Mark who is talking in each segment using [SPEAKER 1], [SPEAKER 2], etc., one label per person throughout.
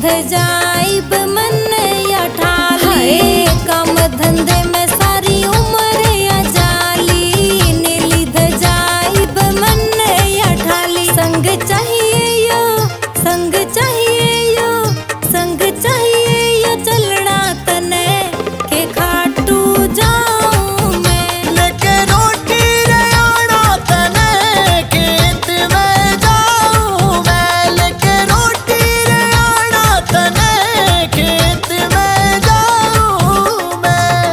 [SPEAKER 1] जाइब मन या ठाली, काम धंधे में सारी उम्र या जाली, नीलिध जाइब मन या ठाली। संग चाहिए यो, संग चाहिए यो, संग चाहिए यो चलना तने के खाटू जाऊं मैं।
[SPEAKER 2] लेके रोटी रे आना तने खेत में जाऊं मैं, लेके रोटी रे आना तने खेत में जाऊं मैं।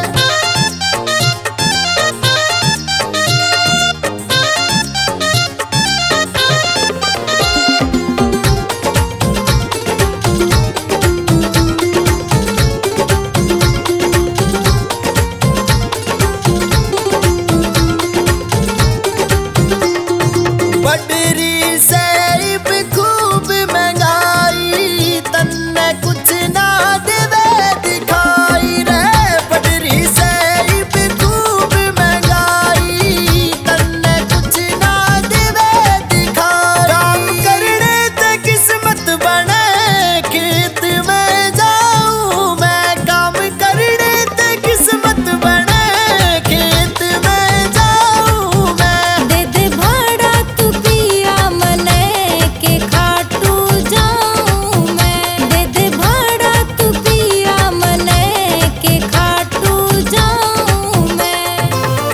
[SPEAKER 2] बडरी सेब खूब महंगाई, तन्ने कुछ ना देवे दिखाई रे। बडरी सेब खूब महंगाई, तन्ने कुछ ना देवे दिखाई। काम करने ते किस्मत बने खेत में जाऊं मैं, काम करने ते किस्मत बने खेत में जाऊं मैं।
[SPEAKER 1] दे दे भाड़ा तू पिया मने के खाटू जाऊं मैं, दे दे भाड़ा तू पिया मने के खाटू जाऊं मैं।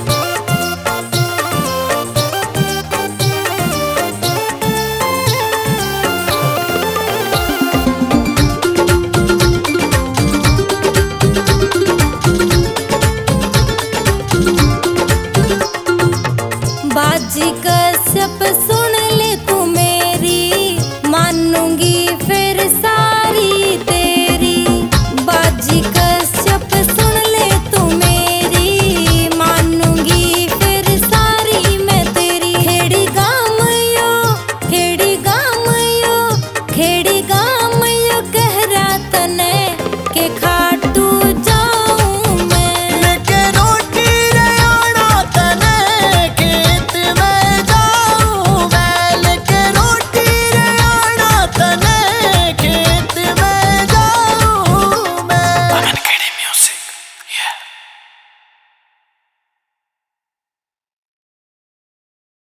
[SPEAKER 1] बाजी कश्यप सुन ले तू मेरी, मानूंगी फिर